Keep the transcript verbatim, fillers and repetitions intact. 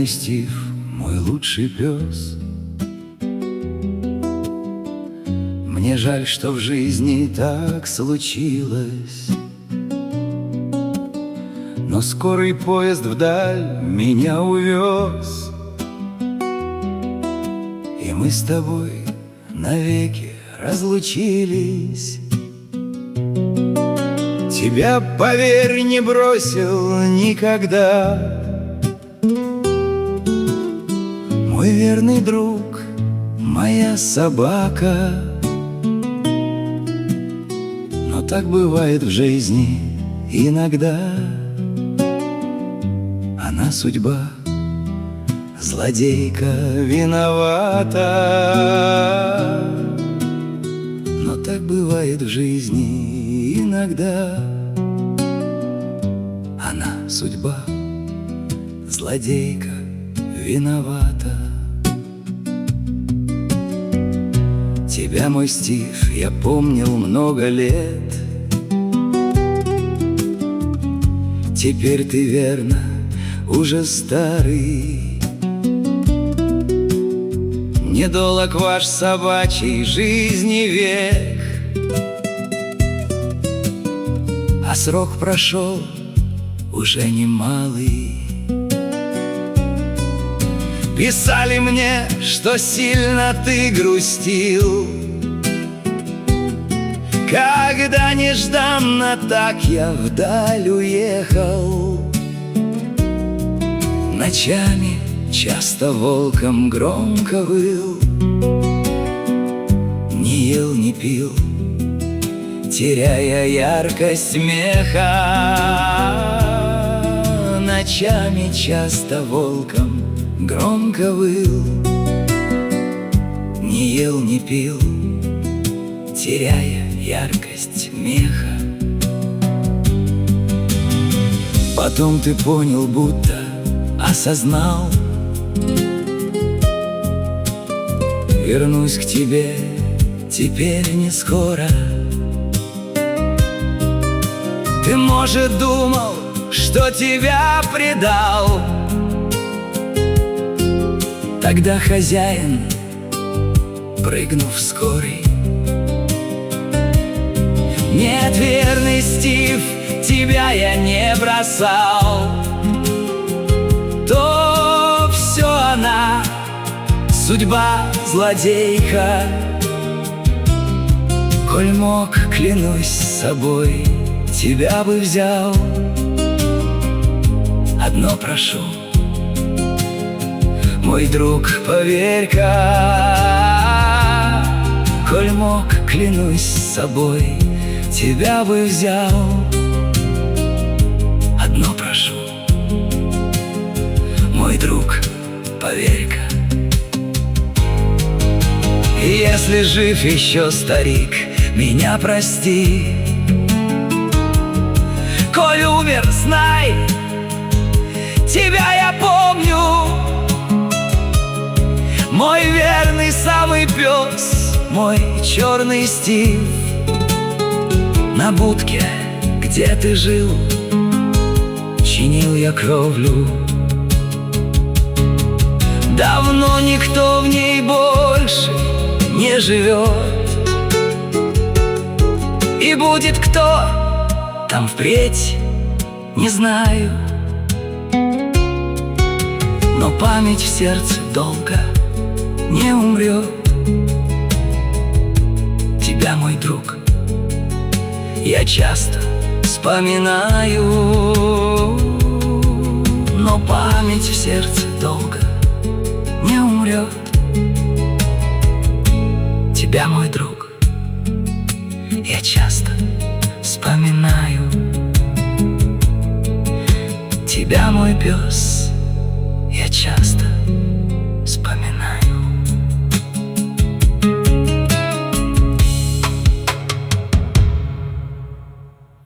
верный Стив, мой лучший пес. Мне жаль, что в жизни так случилось, но скорый поезд вдаль меня увез, и мы с тобой навеки разлучились. Тебя, поверь, не бросил никогда мой верный друг, моя собака. Но так бывает в жизни иногда. Она, судьба, злодейка, виновата. Но так бывает в жизни иногда. Она, судьба, злодейка, виновата. Тебя, мой Стив, я помнил много лет. Теперь ты, верно, уже старый. Недолог ваш собачий жизни век, а срок прошел уже немалый. Писали мне, что сильно ты грустил, когда нежданно так я вдаль уехал. Ночами часто волком громко выл, не ел, не пил, теряя яркость смеха. Ночами часто волком громко выл, не ел, не пил, теряя яркость меха. Потом ты понял, будто осознал, вернусь к тебе теперь не скоро. Ты, может, думал, что тебя предал. Тогда хозяин, прыгнув скорый. Нет, верный Стив, тебя я не бросал. То все она, судьба, злодейка. Коль мог, клянусь собой, тебя бы взял. Одно прошу, мой друг, поверь-ка, коль мог, клянусь собой, тебя бы взял. Одно прошу, мой друг, поверь-ка. Если жив еще старик, меня прости. Коль умер, знай, тебя я помню. Мой верный самый пес, мой черный Стив. На будке, где ты жил, чинил я кровлю. Давно никто в ней больше не живет. И будет кто там впредь, не знаю. Но память в сердце долго не умрет. Тебя, мой друг, я часто вспоминаю. Но память в сердце долго не умрет. Тебя, мой друг, я часто вспоминаю. Тебя, мой пес, я часто вспоминаю.